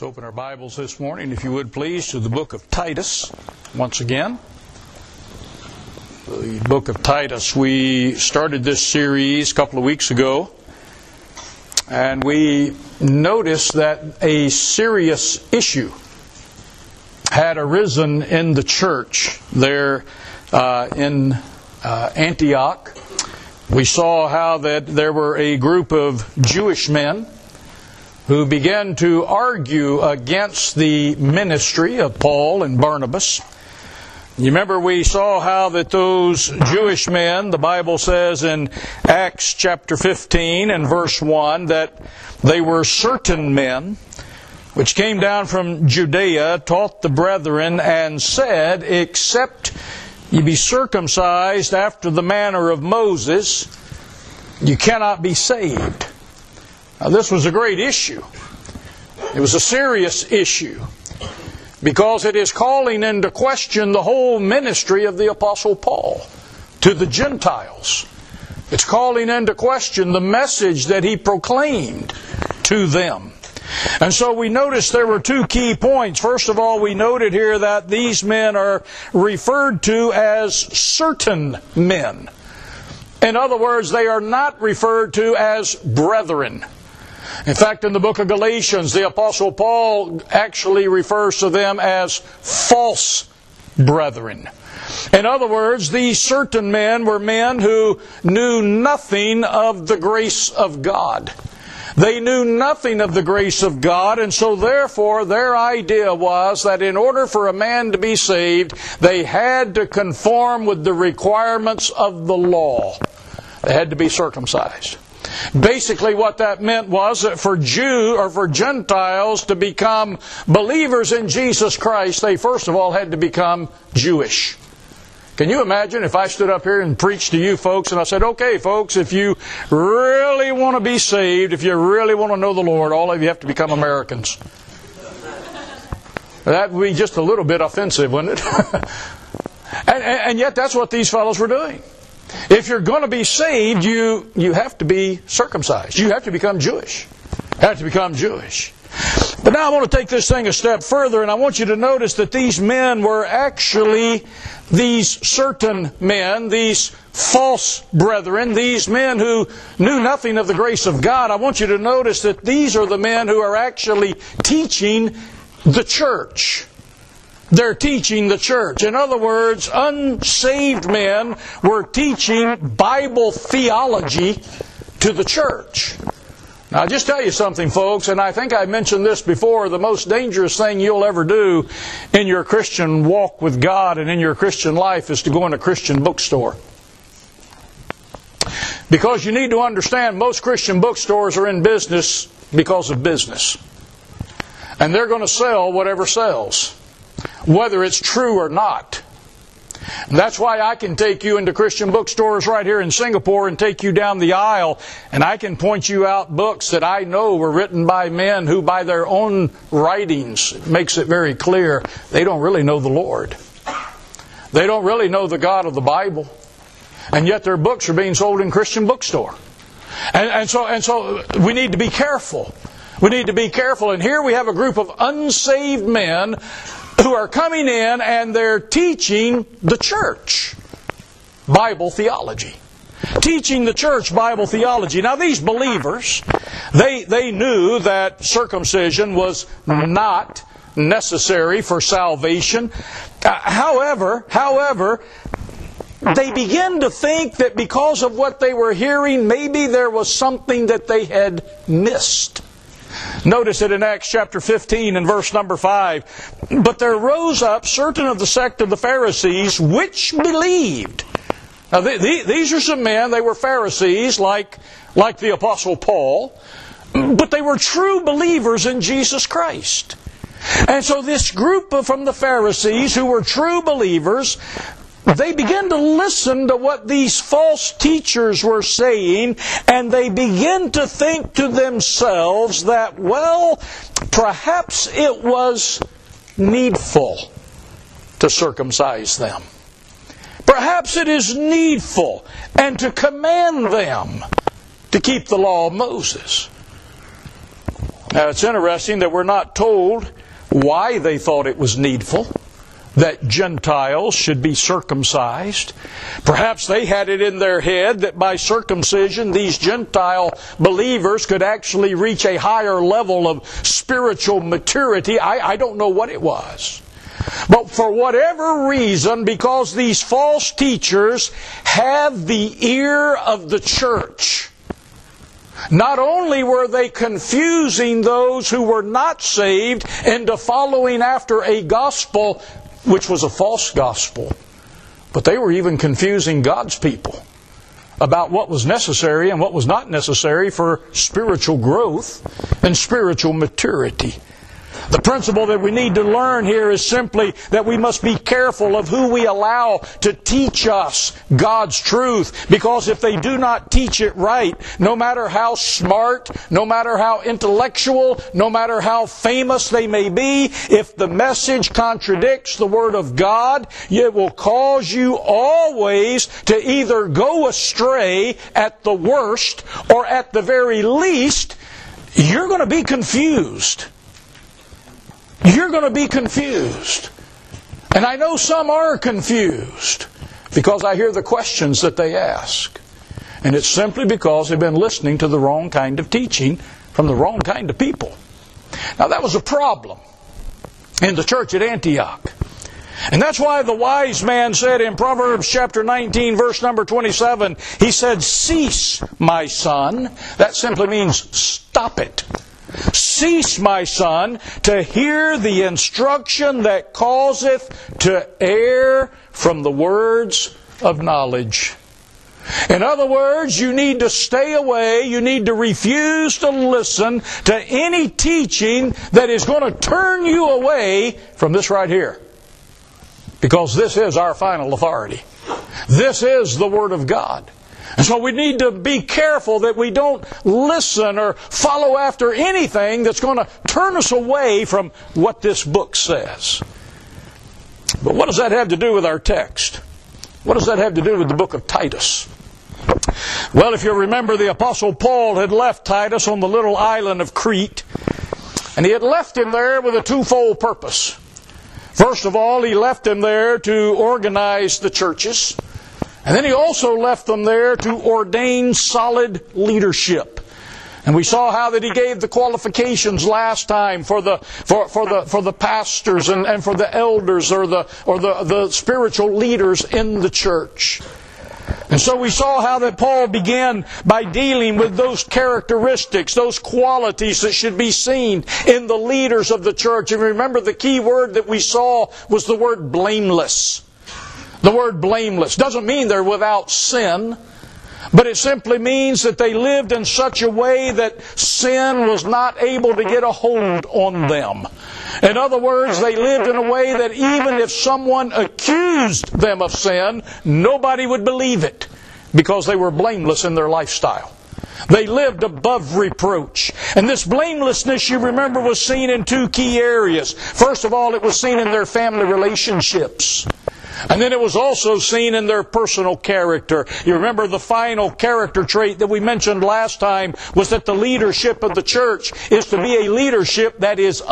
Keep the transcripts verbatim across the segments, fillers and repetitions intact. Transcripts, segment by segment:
Let's open our Bibles this morning, if you would please, to the book of Titus once again. The book of Titus. We started this series a couple of weeks ago, and we noticed that a serious issue had arisen in the church there uh, in uh, Antioch. We saw how that there were a group of Jewish men who began to argue against the ministry of Paul and Barnabas. You remember we saw how that those Jewish men, the Bible says in Acts chapter fifteen and verse one, that they were certain men which came down from Judea, taught the brethren, and said, except ye be circumcised after the manner of Moses, you cannot be saved. Now, this was a great issue. It was a serious issue because it is calling into question the whole ministry of the Apostle Paul to the Gentiles. It's calling into question the message that he proclaimed to them. And so we noticed there were two key points. First of all, we noted here that these men are referred to as certain men. In other words, they are not referred to as brethren. In fact, in the book of Galatians, the Apostle Paul actually refers to them as false brethren. In other words, these certain men were men who knew nothing of the grace of God. They knew nothing of the grace of God, and so therefore their idea was that in order for a man to be saved, they had to conform with the requirements of the law. They had to be circumcised. Basically what that meant was that for Jew or for Gentiles to become believers in Jesus Christ, they first of all had to become Jewish. Can you imagine if I stood up here and preached to you folks and I said, okay folks, if you really want to be saved, if you really want to know the Lord, all of you have to become Americans. That would be just a little bit offensive, wouldn't it? and, and yet that's what these fellows were doing. If you're going to be saved, you, you have to be circumcised. You have to become Jewish. You have to become Jewish. But now I want to take this thing a step further, and I want you to notice that these men were actually these certain men, these false brethren, these men who knew nothing of the grace of God. I want you to notice that these are the men who are actually teaching the church. They're teaching the church. In other words, unsaved men were teaching Bible theology to the church. Now, I'll just tell you something, folks, and I think I mentioned this before, the most dangerous thing you'll ever do in your Christian walk with God and in your Christian life is to go in a Christian bookstore. Because you need to understand, most Christian bookstores are in business because of business. And they're going to sell whatever sells, whether it's true or not. And that's why I can take you into Christian bookstores right here in Singapore and take you down the aisle, and I can point you out books that I know were written by men who by their own writings, it makes it very clear, they don't really know the Lord. They don't really know the God of the Bible. And yet their books are being sold in Christian bookstore. And, and so and so we need to be careful. We need to be careful. And here we have a group of unsaved men who are coming in and they're teaching the church Bible theology. Teaching the church Bible theology. Now these believers, they, they knew that circumcision was not necessary for salvation. Uh, however, however, they began to think that because of what they were hearing, maybe there was something that they had missed. Notice it in Acts chapter fifteen and verse number five. But there rose up certain of the sect of the Pharisees which believed. Now the, the, these are some men, they were Pharisees like, like the Apostle Paul, but they were true believers in Jesus Christ. And so this group from the Pharisees who were true believers, they began to listen to what these false teachers were saying, and they began to think to themselves that, well, perhaps it was needful to circumcise them. Perhaps it is needful and to command them to keep the law of Moses. Now, it's interesting that we're not told why they thought it was needful that Gentiles should be circumcised. Perhaps they had it in their head that by circumcision these Gentile believers could actually reach a higher level of spiritual maturity. I, I don't know what it was. But for whatever reason, because these false teachers have the ear of the church, not only were they confusing those who were not saved into following after a gospel which was a false gospel, but they were even confusing God's people about what was necessary and what was not necessary for spiritual growth and spiritual maturity. The principle that we need to learn here is simply that we must be careful of who we allow to teach us God's truth. Because if they do not teach it right, no matter how smart, no matter how intellectual, no matter how famous they may be, if the message contradicts the Word of God, it will cause you always to either go astray at the worst, or at the very least, you're going to be confused. You're going to be confused. And I know some are confused because I hear the questions that they ask. And it's simply because they've been listening to the wrong kind of teaching from the wrong kind of people. Now that was a problem in the church at Antioch. And that's why the wise man said in Proverbs chapter nineteen, verse number twenty-seven, he said, "Cease, my son." That simply means stop it. "Cease, my son, to hear the instruction that causeth to err from the words of knowledge." In other words, you need to stay away, you need to refuse to listen to any teaching that is going to turn you away from this right here. Because this is our final authority. This is the Word of God. And so we need to be careful that we don't listen or follow after anything that's going to turn us away from what this book says. But what does that have to do with our text? What does that have to do with the book of Titus? Well, if you remember, the Apostle Paul had left Titus on the little island of Crete, and he had left him there with a twofold purpose. First of all, he left him there to organize the churches. And then he also left them there to ordain solid leadership. And we saw how that he gave the qualifications last time for the for, for the for the pastors and, and for the elders or the or the, the spiritual leaders in the church. And so we saw how that Paul began by dealing with those characteristics, those qualities that should be seen in the leaders of the church. And remember, the key word that we saw was the word blameless. The word blameless doesn't mean they're without sin, but it simply means that they lived in such a way that sin was not able to get a hold on them. In other words, they lived in a way that even if someone accused them of sin, nobody would believe it because they were blameless in their lifestyle. They lived above reproach. And this blamelessness, you remember, was seen in two key areas. First of all, it was seen in their family relationships. And then it was also seen in their personal character. You remember the final character trait that we mentioned last time was that the leadership of the church is to be a leadership that is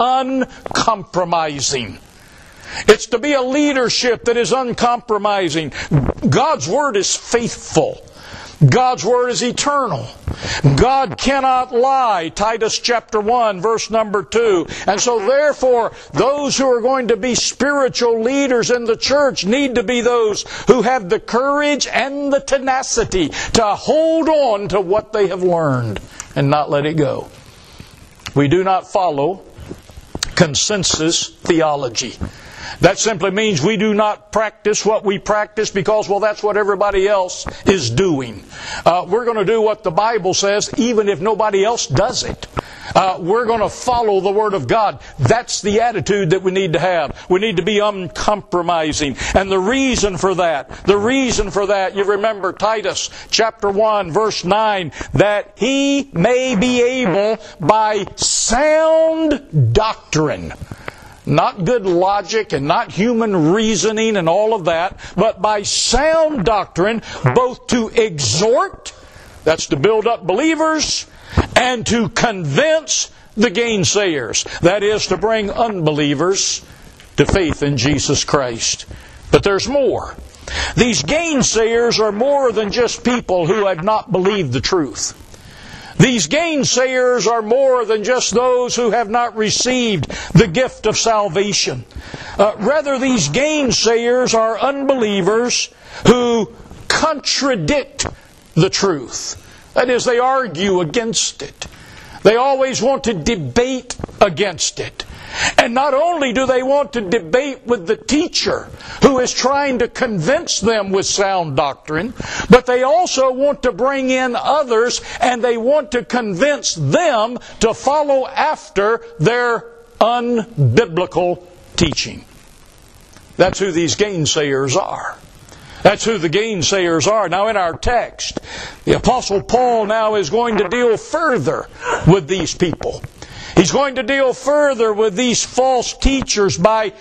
uncompromising. It's to be a leadership that is uncompromising. God's Word is faithful. God's Word is eternal. God cannot lie. Titus chapter one, verse number two. And so therefore, those who are going to be spiritual leaders in the church need to be those who have the courage and the tenacity to hold on to what they have learned and not let it go. We do not follow consensus theology. That simply means we do not practice what we practice because, well, that's what everybody else is doing. Uh, we're going to do what the Bible says even if nobody else does it. Uh, we're going to follow the Word of God. That's the attitude that we need to have. We need to be uncompromising. And the reason for that, the reason for that, you remember Titus chapter one, verse nine, that he may be able by sound doctrine, not good logic and not human reasoning and all of that, but by sound doctrine, both to exhort, that's to build up believers, and to convince the gainsayers. That is, to bring unbelievers to faith in Jesus Christ. But there's more. These gainsayers are more than just people who have not believed the truth. These gainsayers are more than just those who have not received the gift of salvation. Uh, rather, these gainsayers are unbelievers who contradict the truth. That is, they argue against it. They always want to debate against it. And not only do they want to debate with the teacher who is trying to convince them with sound doctrine, but they also want to bring in others and they want to convince them to follow after their unbiblical teaching. That's who these gainsayers are. That's who the gainsayers are. Now in our text, the Apostle Paul now is going to deal further with these people. He's going to deal further with these false teachers by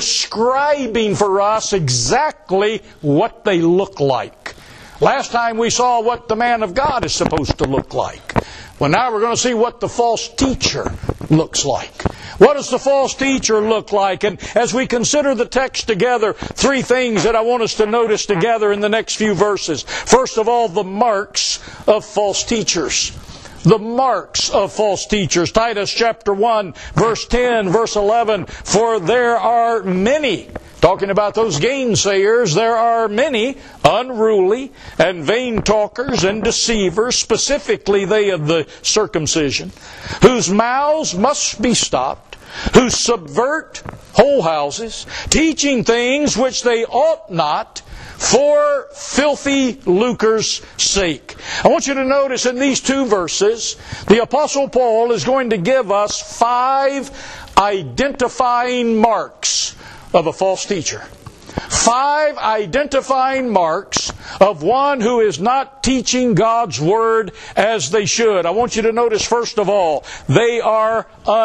describing for us exactly what they look like. Last time we saw what the man of God is supposed to look like. Well, now we're going to see what the false teacher looks like. What does the false teacher look like? And as we consider the text together, three things that I want us to notice together in the next few verses. First of all, the marks of false teachers. The marks of false teachers. Titus chapter one, verse ten, verse eleven. For there are many, talking about those gainsayers, there are many unruly and vain talkers and deceivers, specifically they of the circumcision, whose mouths must be stopped, who subvert whole houses, teaching things which they ought not, for filthy lucre's sake. I want you to notice in these two verses, the Apostle Paul is going to give us five identifying marks of a false teacher. Five identifying marks of one who is not teaching God's Word as they should. I want you to notice, first of all, they are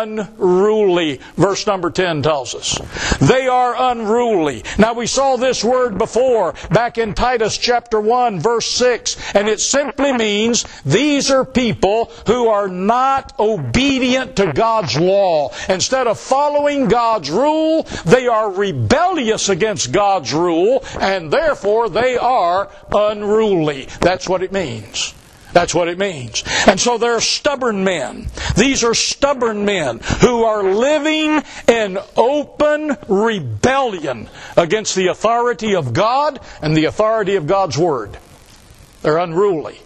unruly. Verse number ten tells us. They are unruly. Now we saw this word before, back in Titus chapter one, verse six, and it simply means these are people who are not obedient to God's law. Instead of following God's rule, they are rebellious against God's rule, and therefore they are unruly. That's what it means. That's what it means. And so they're stubborn men. These are stubborn men who are living in open rebellion against the authority of God and the authority of God's Word. They're unruly.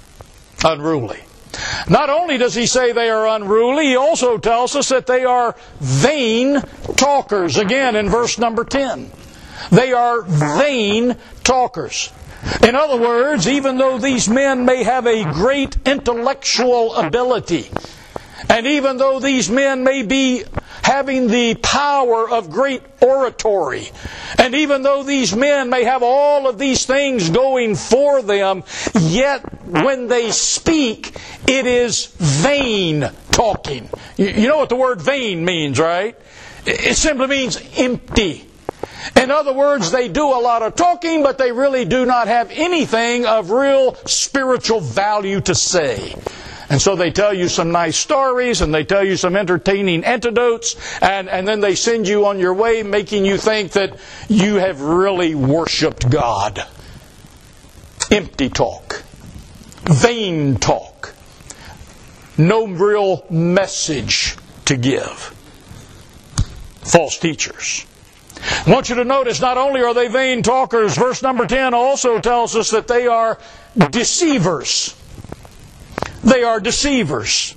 Unruly. Not only does he say they are unruly, he also tells us that they are vain talkers. Again, in verse number ten. They are vain talkers. In other words, even though these men may have a great intellectual ability, and even though these men may be having the power of great oratory, and even though these men may have all of these things going for them, yet when they speak, it is vain talking. You know what the word vain means, right? It simply means empty. In other words, they do a lot of talking, but they really do not have anything of real spiritual value to say. And so they tell you some nice stories, and they tell you some entertaining anecdotes, and, and then they send you on your way, making you think that you have really worshipped God. Empty talk. Vain talk. No real message to give. False teachers. I want you to notice, not only are they vain talkers, verse number ten also tells us that they are deceivers. They are deceivers.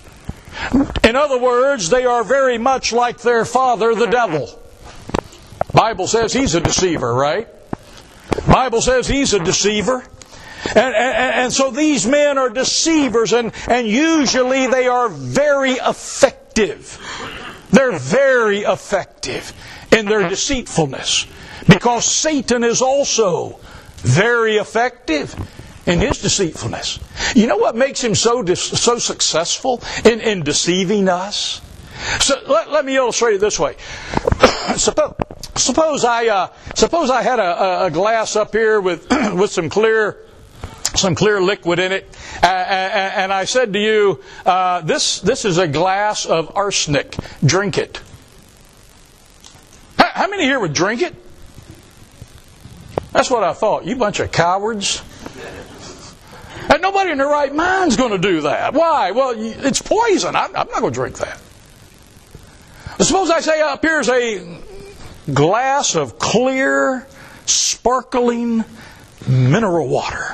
In other words, they are very much like their father, the devil. Bible says he's a deceiver, right? Bible says he's a deceiver. And, and, and so these men are deceivers, and, and usually they are very effective. They're very effective in their deceitfulness, because Satan is also very effective in his deceitfulness. You know what makes him so so successful in, in deceiving us? So let, let me illustrate it this way. suppose, suppose I uh, suppose I had a, a glass up here with with some clear some clear liquid in it. Uh, and I said to you, uh, this, this is a glass of arsenic. Drink it. How many here would drink it? That's what I thought. You bunch of cowards. And nobody in their right mind's going to do that. Why? Well, it's poison. I'm not going to drink that. Suppose I say up here's a glass of clear, sparkling mineral water.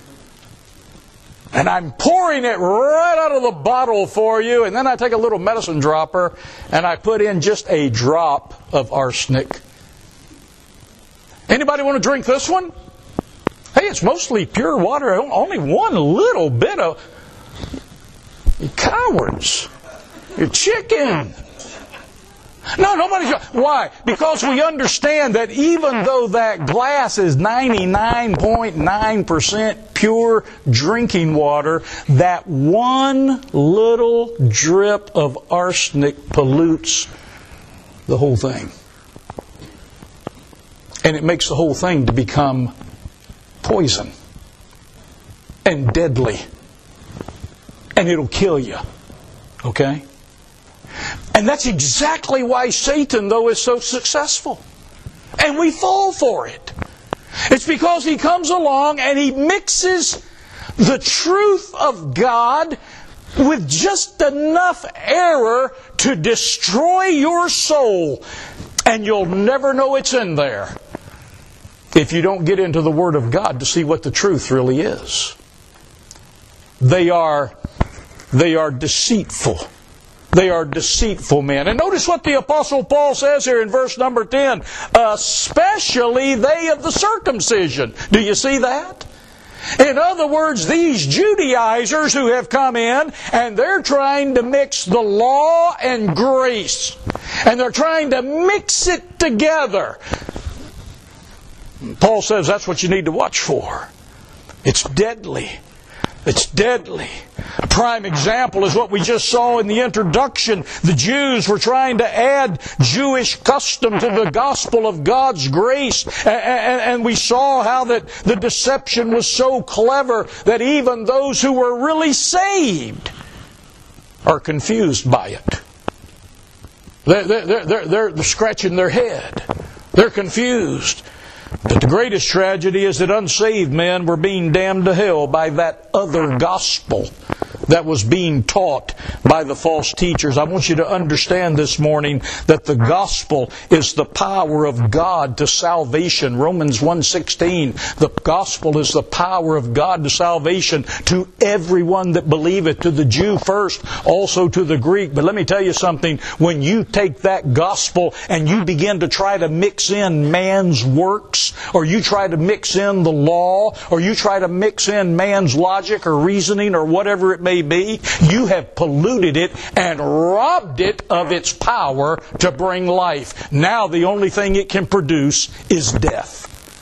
And I'm pouring it right out of the bottle for you, and then I take a little medicine dropper and I put in just a drop of arsenic. Anybody want to drink this one? Hey, it's mostly pure water. Only one little bit of... You cowards. You're chicken. No, nobody's... Why? Because we understand that even though that glass is ninety-nine point nine percent pure drinking water, that one little drip of arsenic pollutes the whole thing. And it makes the whole thing to become poison and deadly. And it'll kill you. Okay? And that's exactly why Satan, though, is so successful. And we fall for it. It's because he comes along and he mixes the truth of God with just enough error to destroy your soul. And you'll never know it's in there if you don't get into the Word of God to see what the truth really is. They are, they are deceitful. They are deceitful men. And notice what the Apostle Paul says here in verse number ten. Especially they of the circumcision. Do you see that? In other words, these Judaizers who have come in and they're trying to mix the law and grace. And they're trying to mix it together. Paul says that's what you need to watch for. It's deadly. It's deadly. A prime example is what we just saw in the introduction. The Jews were trying to add Jewish custom to the gospel of God's grace. And we saw how that the deception was so clever that even those who were really saved are confused by it. They're, they're, they're, they're scratching their head. They're confused. But the greatest tragedy is that unsaved men were being damned to hell by that other gospel that was being taught by the false teachers. I want you to understand this morning that the gospel is the power of God to salvation. Romans one sixteen, the gospel is the power of God to salvation to everyone that believeth, to the Jew first, also to the Greek. But let me tell you something, when you take that gospel and you begin to try to mix in man's works, or you try to mix in the law, or you try to mix in man's logic or reasoning or whatever it may be, you have polluted it and robbed it of its power to bring life. Now the only thing it can produce is death.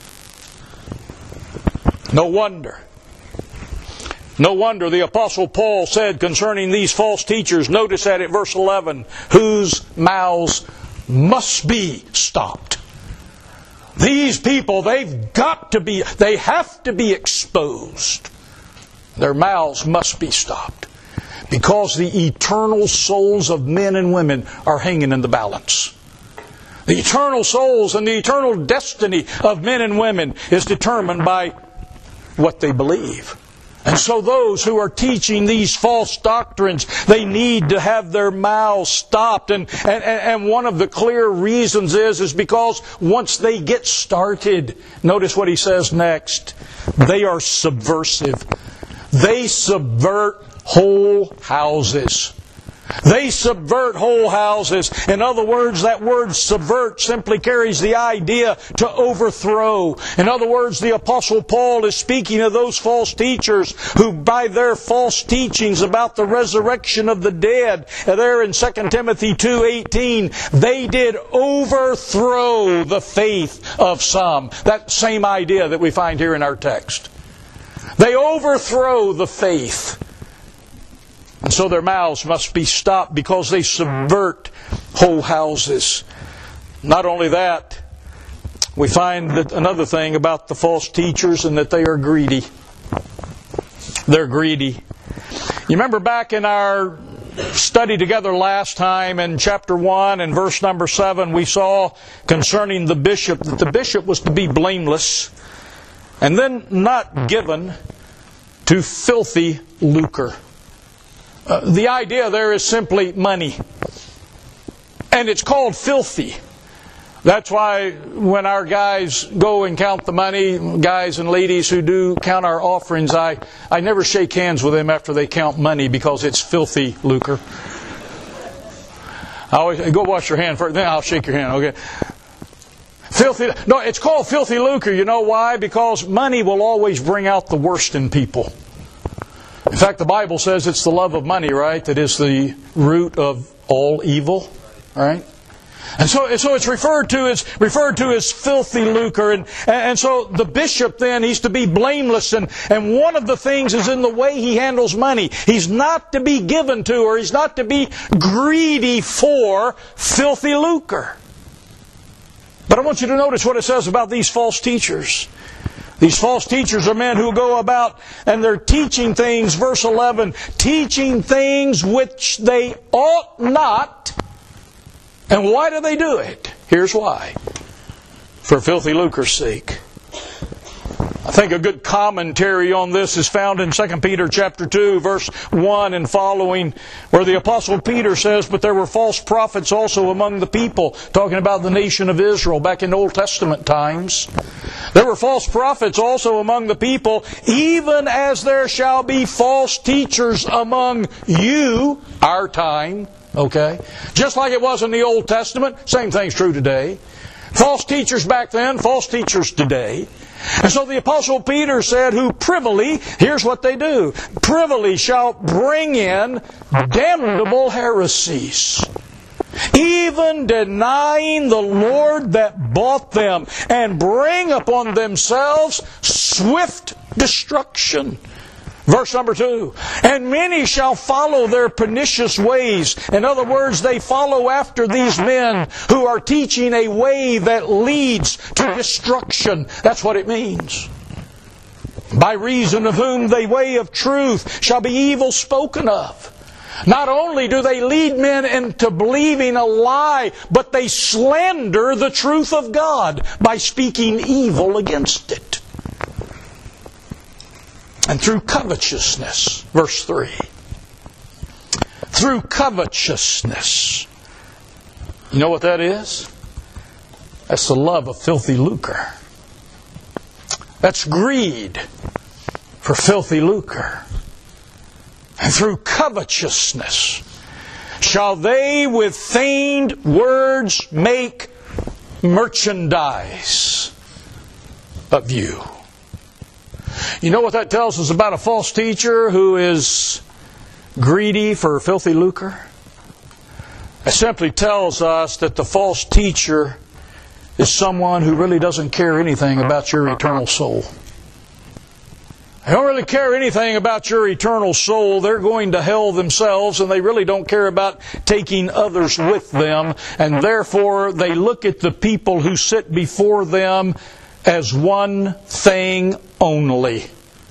No wonder. No wonder the Apostle Paul said concerning these false teachers, notice that at verse eleven, whose mouths must be stopped. These people, they've got to be, they have to be exposed. Their mouths must be stopped. Because the eternal souls of men and women are hanging in the balance. The eternal souls and the eternal destiny of men and women is determined by what they believe. And so those who are teaching these false doctrines, they need to have their mouths stopped. And, and, and one of the clear reasons is, is because once they get started, notice what he says next, they are subversive. They subvert whole houses. They subvert whole houses. In other words, that word subvert simply carries the idea to overthrow. In other words, the Apostle Paul is speaking of those false teachers who, by their false teachings about the resurrection of the dead, there in Second Timothy two eighteen, they did overthrow the faith of some. That same idea that we find here in our text. They overthrow the faith. And so their mouths must be stopped because they subvert whole houses. Not only that, we find that another thing about the false teachers, and that they are greedy. They're greedy. You remember back in our study together last time in chapter one and verse number seven, we saw concerning the bishop that the bishop was to be blameless and then not given to filthy lucre. Uh, the idea there is simply money. And it's called filthy. That's why when our guys go and count the money, guys and ladies who do count our offerings, I, I never shake hands with them after they count money because it's filthy lucre. I always go wash your hand first, then I'll shake your hand, okay? Filthy, no, it's called filthy lucre. You know why? Because money will always bring out the worst in people. In fact, the Bible says it's the love of money, right, that is the root of all evil, right? And so, so it's referred to as referred to as filthy lucre, and and so the bishop then he's to be blameless, and and one of the things is in the way he handles money. He's not to be given to, or he's not to be greedy for filthy lucre. But I want you to notice what it says about these false teachers. These false teachers are men who go about and they're teaching things, verse eleven, teaching things which they ought not. And why do they do it? Here's why. For filthy lucre's sake. I think a good commentary on this is found in Second Peter chapter two, verse one and following, where the Apostle Peter says, "But there were false prophets also among the people," talking about the nation of Israel back in Old Testament times. "There were false prophets also among the people, even as there shall be false teachers among you," our time, okay? Just like it was in the Old Testament, same thing's true today. False teachers back then, false teachers today. And so the Apostle Peter said, who privily, here's what they do, privily shall bring in damnable heresies, even denying the Lord that bought them, and bring upon themselves swift destruction. Verse number two, "And many shall follow their pernicious ways." In other words, they follow after these men who are teaching a way that leads to destruction. That's what it means. "By reason of whom the way of truth shall be evil spoken of." Not only do they lead men into believing a lie, but they slander the truth of God by speaking evil against it. "And through covetousness," verse three, "through covetousness." You know what that is? That's the love of filthy lucre. That's greed for filthy lucre. "And through covetousness shall they with feigned words make merchandise of you." You know what that tells us about a false teacher who is greedy for filthy lucre? It simply tells us that the false teacher is someone who really doesn't care anything about your eternal soul. They don't really care anything about your eternal soul. They're going to hell themselves, and they really don't care about taking others with them. And therefore, they look at the people who sit before them as one thing only: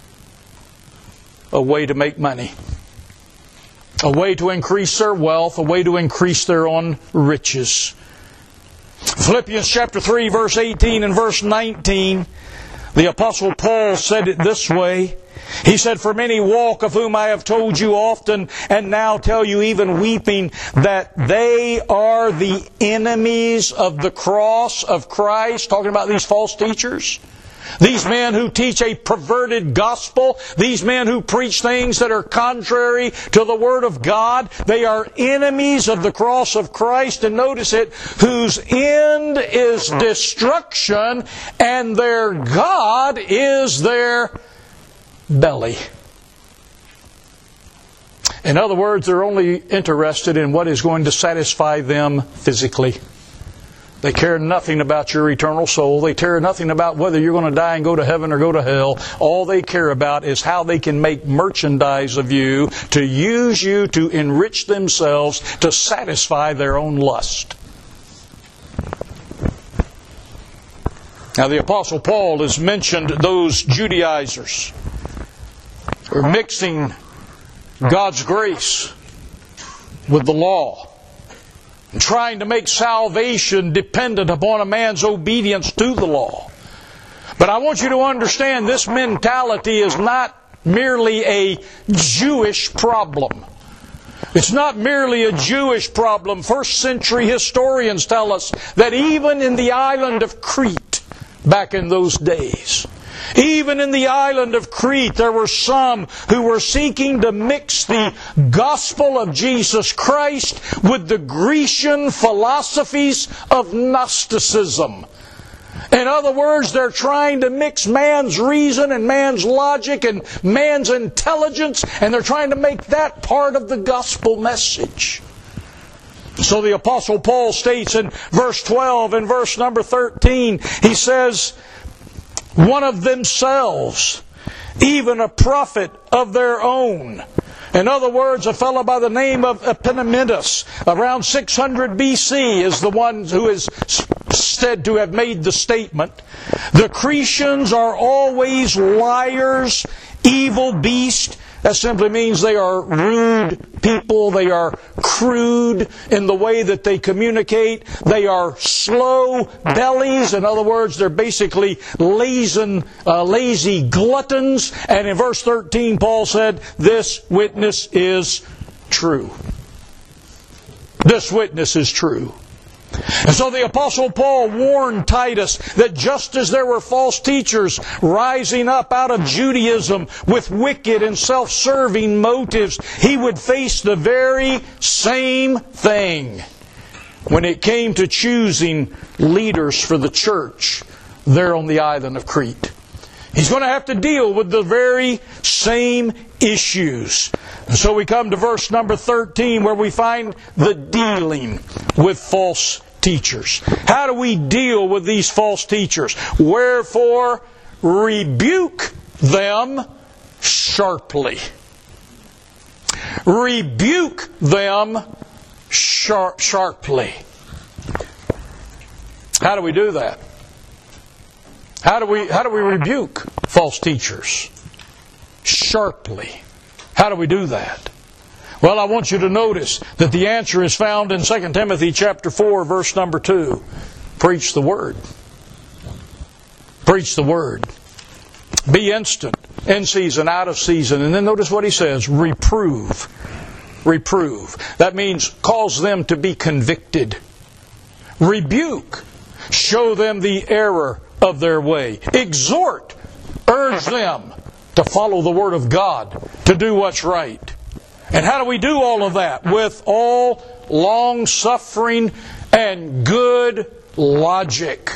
a way to make money, a way to increase their wealth, a way to increase their own riches. Philippians chapter three, verse eighteen and verse nineteen, the Apostle Paul said it this way. He said, "For many walk, of whom I have told you often, and now tell you even weeping, that they are the enemies of the cross of Christ." Talking about these false teachers. These men who teach a perverted gospel, these men who preach things that are contrary to the Word of God, they are enemies of the cross of Christ, and notice it, whose end is destruction, and their God is their belly. In other words, they're only interested in what is going to satisfy them physically. They care nothing about your eternal soul. They care nothing about whether you're going to die and go to heaven or go to hell. All they care about is how they can make merchandise of you, to use you to enrich themselves, to satisfy their own lust. Now, the Apostle Paul has mentioned those Judaizers We're mixing God's grace with the law, and trying to make salvation dependent upon a man's obedience to the law. But I want you to understand, this mentality is not merely a Jewish problem. It's not merely a Jewish problem. First century historians tell us that even in the island of Crete, back in those days, even in the island of Crete, there were some who were seeking to mix the gospel of Jesus Christ with the Grecian philosophies of Gnosticism. In other words, they're trying to mix man's reason and man's logic and man's intelligence, and they're trying to make that part of the gospel message. So the Apostle Paul states in verse twelve and verse number thirteen, he says, one of themselves, even a prophet of their own. In other words, a fellow by the name of Epaminondas, around six hundred B C, is the one who is said to have made the statement, the Cretians are always liars, evil beasts. That simply means they are rude people. They are crude in the way that they communicate. They are slow bellies. In other words, they're basically lazy, uh, lazy gluttons. And in verse thirteen, Paul said, this witness is true. This witness is true. And so the Apostle Paul warned Titus that just as there were false teachers rising up out of Judaism with wicked and self-serving motives, he would face the very same thing when it came to choosing leaders for the church there on the island of Crete. He's going to have to deal with the very same issues. And so we come to verse number thirteen, where we find the dealing with false teachers. How do we deal with these false teachers? Wherefore, rebuke them sharply. Rebuke them sharp, sharply. How do we do that? How do we, how do we rebuke false teachers? Sharply. How do we do that? Well, I want you to notice that the answer is found in Second Timothy chapter four, verse number two. Preach the word. Preach the word. Be instant, in season, out of season. And then notice what he says, reprove. Reprove. That means cause them to be convicted. Rebuke. Show them the error of their way. Exhort. Urge them to follow the Word of God, to do what's right. And how do we do all of that? With all long-suffering and good logic.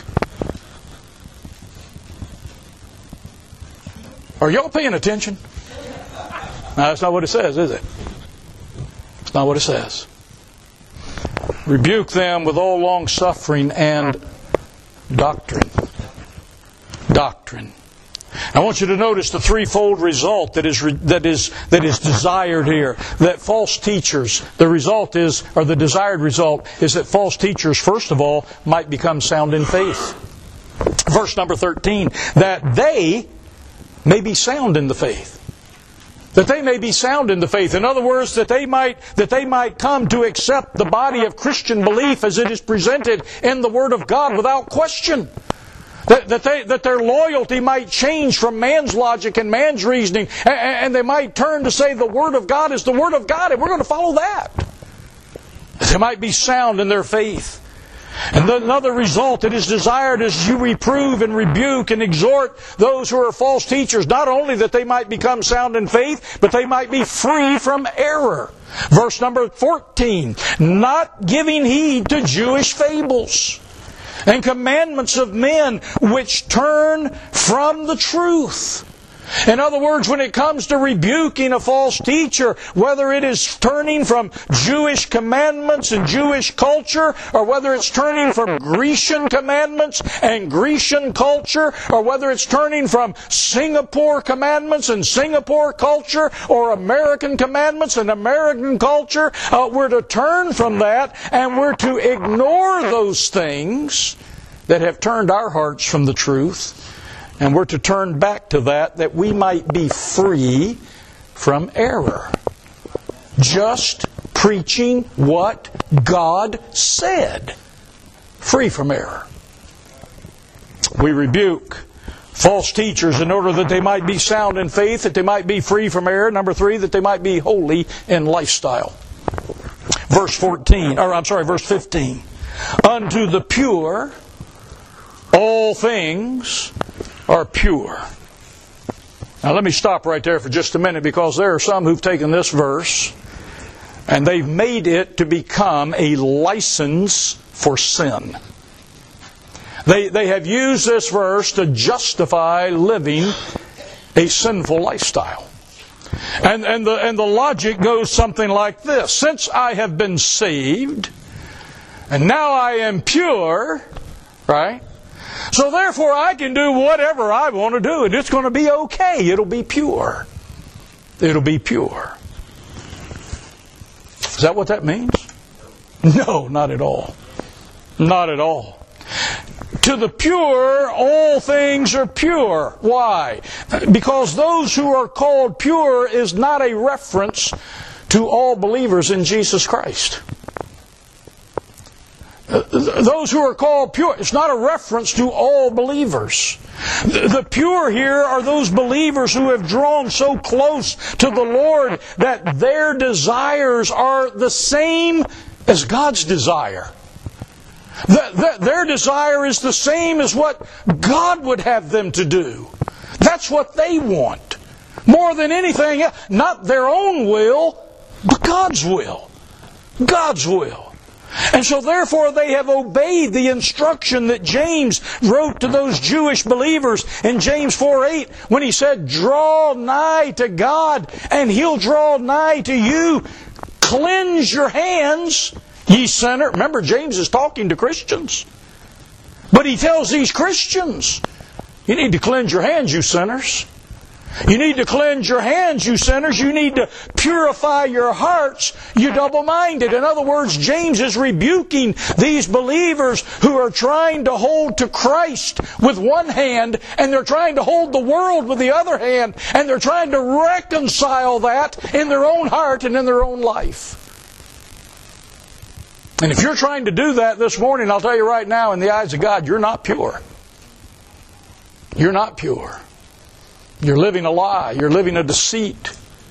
Are y'all paying attention? No, that's not what it says, is it? It's not what it says. Rebuke them with all long-suffering and doctrine. Doctrine. I want you to notice the threefold result that is that is that is desired here. That false teachers, the result is, or the desired result is that false teachers, first of all, might become sound in faith. Verse number thirteen, that they may be sound in the faith. That they may be sound in the faith. In other words, that they might that they might come to accept the body of Christian belief as it is presented in the Word of God without question. That, that, they, that their loyalty might change from man's logic and man's reasoning, and, and they might turn to say the Word of God is the Word of God, and we're going to follow that. That they might be sound in their faith. And another result that is desired is you reprove and rebuke and exhort those who are false teachers, not only that they might become sound in faith, but they might be free from error. Verse number fourteen, not giving heed to Jewish fables and commandments of men which turn from the truth. In other words, when it comes to rebuking a false teacher, whether it is turning from Jewish commandments and Jewish culture, or whether it's turning from Grecian commandments and Grecian culture, or whether it's turning from Singapore commandments and Singapore culture, or American commandments and American culture, uh, we're to turn from that and we're to ignore those things that have turned our hearts from the truth. And we're to turn back to that, that we might be free from error. Just preaching what God said. Free from error. We rebuke false teachers in order that they might be sound in faith, that they might be free from error. Number three, that they might be holy in lifestyle. Verse fourteen, or I'm sorry, verse fifteen. Unto the pure, all things are pure. Now let me stop right there for just a minute, because there are some who've taken this verse and they've made it to become a license for sin. They, they have used this verse to justify living a sinful lifestyle. And, and, the, and the logic goes something like this. Since I have been saved, and now I am pure, right? So therefore I can do whatever I want to do, and it's going to be okay. It'll be pure. It'll be pure. Is that what that means? No, not at all. Not at all. To the pure, all things are pure. Why? Because those who are called pure is not a reference to all believers in Jesus Christ. Those who are called pure, it's not a reference to all believers. The pure here are those believers who have drawn so close to the Lord that their desires are the same as God's desire. The, the, their desire is the same as what God would have them to do. That's what they want. More than anything else. Not their own will, but God's will. God's will. And so therefore they have obeyed the instruction that James wrote to those Jewish believers in James four eight when he said, draw nigh to God and He'll draw nigh to you. Cleanse your hands, ye sinner. Remember, James is talking to Christians. But he tells these Christians, you need to cleanse your hands, you sinners. You need to cleanse your hands, you sinners. You need to purify your hearts, you double-minded. In other words, James is rebuking these believers who are trying to hold to Christ with one hand, and they're trying to hold the world with the other hand, and they're trying to reconcile that in their own heart and in their own life. And if you're trying to do that this morning, I'll tell you right now, in the eyes of God, you're not pure. You're not pure. You're living a lie. You're living a deceit.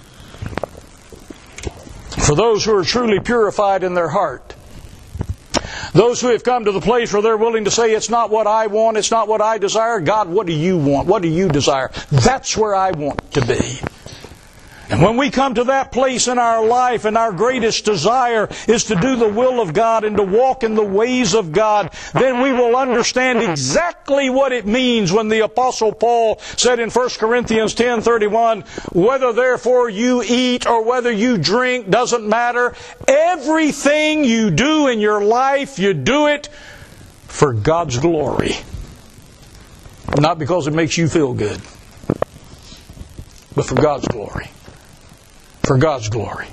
For those who are truly purified in their heart, those who have come to the place where they're willing to say, it's not what I want, it's not what I desire. God, what do you want? What do you desire? That's where I want to be. And when we come to that place in our life and our greatest desire is to do the will of God and to walk in the ways of God, then we will understand exactly what it means when the Apostle Paul said in First Corinthians ten thirty-one, whether therefore you eat or whether you drink doesn't matter. Everything you do in your life, you do it for God's glory. Not because it makes you feel good, but for God's glory. For God's glory.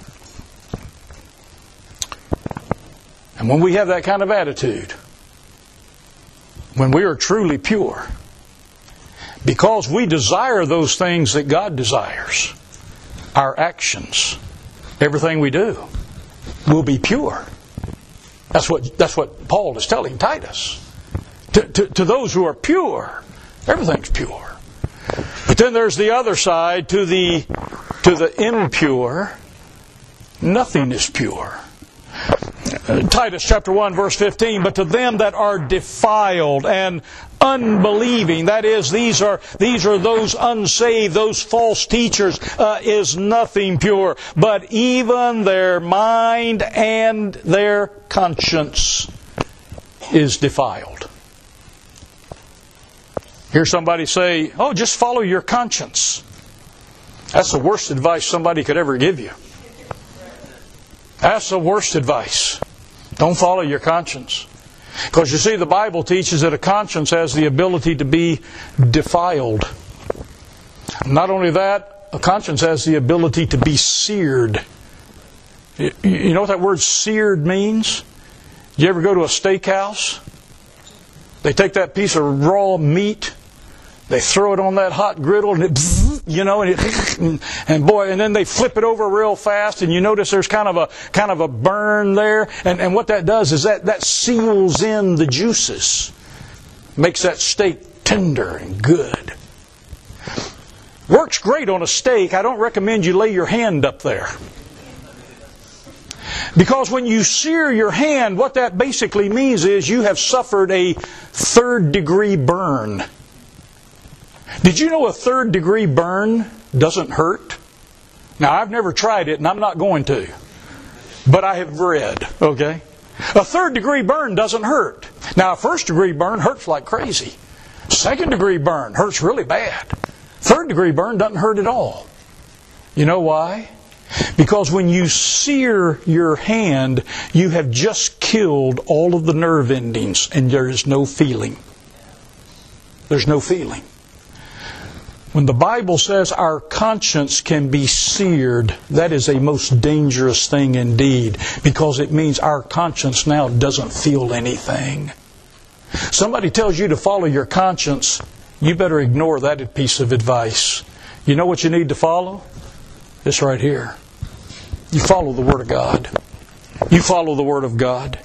And when we have that kind of attitude, when we are truly pure, because we desire those things that God desires, our actions, everything we do, will be pure. That's what, that's what Paul is telling Titus. To, to, to those who are pure, everything's pure. But then there's the other side, to the to the impure, nothing is pure. Uh, Titus chapter one verse fifteen, but to them that are defiled and unbelieving, that is, these are these are those unsaved, those false teachers, uh, is nothing pure, but even their mind and their conscience is defiled. Hear somebody say, oh, just follow your conscience. That's the worst advice somebody could ever give you. That's the worst advice. Don't follow your conscience. Because you see, the Bible teaches that a conscience has the ability to be defiled. Not only that, a conscience has the ability to be seared. You know what that word seared means? You ever go to a steakhouse? They take that piece of raw meat, they throw it on that hot griddle, and it bzzz, you know, and, it, and, and boy, and then they flip it over real fast, and you notice there's kind of a kind of a burn there, and, and what that does is that, that seals in the juices, makes that steak tender and good. Works great on a steak. I don't recommend you lay your hand up there. Because when you sear your hand, what that basically means is you have suffered a third degree burn. Did you know a third degree burn doesn't hurt? Now, I've never tried it, and I'm not going to. But I have read, okay? A third degree burn doesn't hurt. Now, a first degree burn hurts like crazy. Second degree burn hurts really bad. Third degree burn doesn't hurt at all. You know why? Because when you sear your hand, you have just killed all of the nerve endings, and there is no feeling. There's no feeling. When the Bible says our conscience can be seared, that is a most dangerous thing indeed, because it means our conscience now doesn't feel anything. Somebody tells you to follow your conscience, you better ignore that piece of advice. You know what you need to follow? This right here. You follow the Word of God. You follow the Word of God.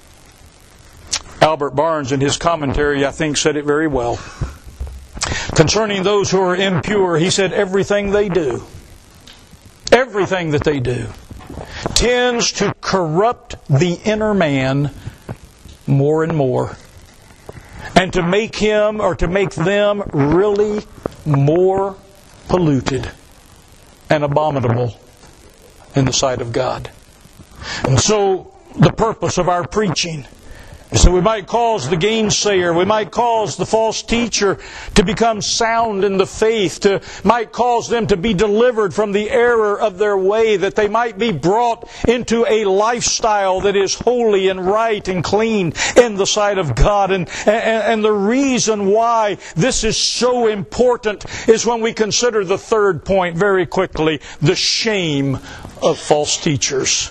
Albert Barnes, in his commentary, I think, said it very well. Concerning those who are impure, he said, everything they do, everything that they do, tends to corrupt the inner man more and more, and to make him, or to make them, really more polluted and abominable in the sight of God. And so, the purpose of our preaching, so we might cause the gainsayer, we might cause the false teacher to become sound in the faith, to might cause them to be delivered from the error of their way, that they might be brought into a lifestyle that is holy and right and clean in the sight of God. And, and, and the reason why this is so important is when we consider the third point very quickly, the shame of false teachers.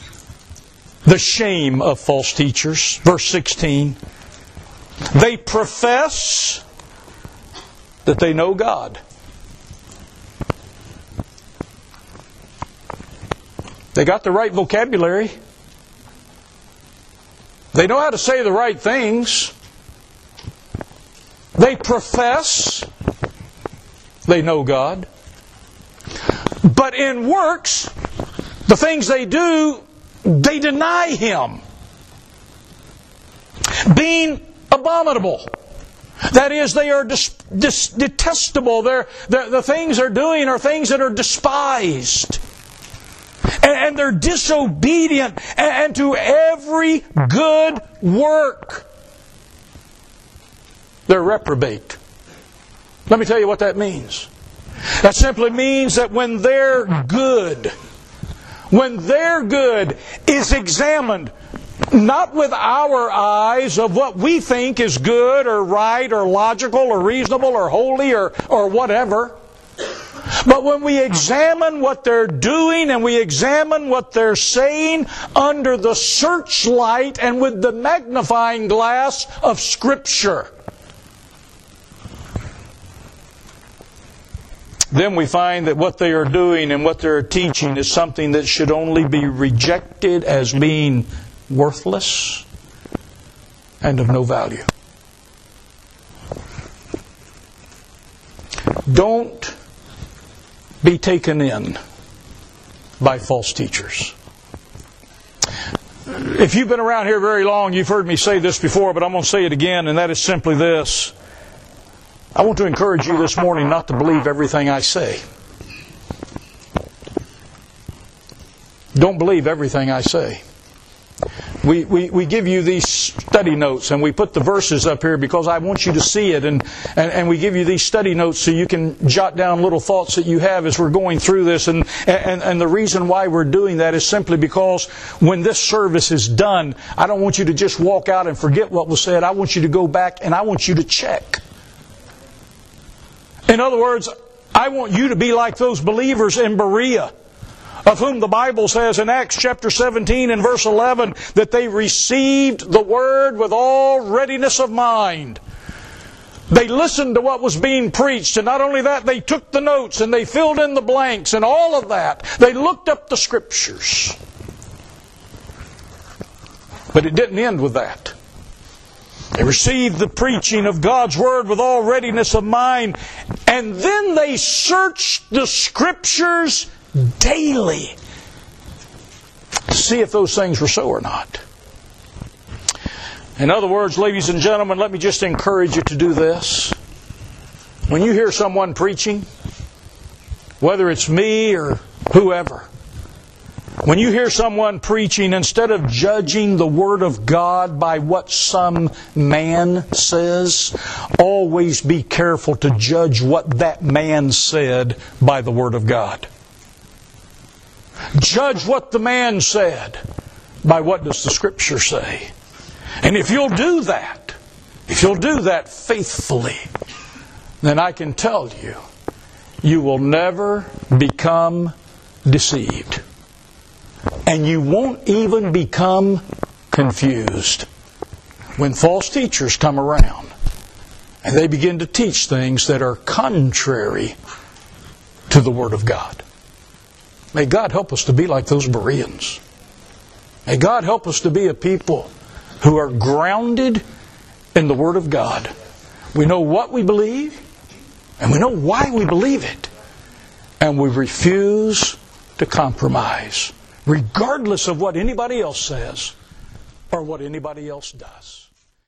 The shame of false teachers. Verse sixteen. They profess that they know God. They got the right vocabulary. They know how to say the right things. They profess they know God. But in works, the things they do, they deny Him. Being abominable. That is, they are dis- dis- detestable. They're, the, the things they're doing are things that are despised. And, and they're disobedient and, and to every good work. They're reprobate. Let me tell you what that means. That simply means that when their good, when their good is examined, not with our eyes of what we think is good or right or logical or reasonable or holy or, or whatever, but when we examine what they're doing and we examine what they're saying under the searchlight and with the magnifying glass of Scripture, then we find that what they are doing and what they're teaching is something that should only be rejected as being worthless and of no value. Don't be taken in by false teachers. If you've been around here very long, you've heard me say this before, but I'm going to say it again, and that is simply this. I want to encourage you this morning not to believe everything I say. Don't believe everything I say. We, we, we give you these study notes, and we put the verses up here because I want you to see it, and, and, and we give you these study notes so you can jot down little thoughts that you have as we're going through this. And, and, and the reason why we're doing that is simply because when this service is done, I don't want you to just walk out and forget what was said. I want you to go back and I want you to check. In other words, I want you to be like those believers in Berea, of whom the Bible says in Acts chapter seventeen and verse eleven that they received the Word with all readiness of mind. They listened to what was being preached, and not only that, they took the notes and they filled in the blanks and all of that. They looked up the Scriptures. But it didn't end with that. They received the preaching of God's Word with all readiness of mind, and then they searched the Scriptures daily to see if those things were so or not. In other words, ladies and gentlemen, let me just encourage you to do this. When you hear someone preaching, whether it's me or whoever, when you hear someone preaching, instead of judging the Word of God by what some man says, always be careful to judge what that man said by the Word of God. Judge what the man said by what does the Scripture say. And if you'll do that, if you'll do that faithfully, then I can tell you, you will never become deceived. And you won't even become confused when false teachers come around and they begin to teach things that are contrary to the Word of God. May God help us to be like those Bereans. May God help us to be a people who are grounded in the Word of God. We know what we believe, and we know why we believe it, and we refuse to compromise, regardless of what anybody else says or what anybody else does.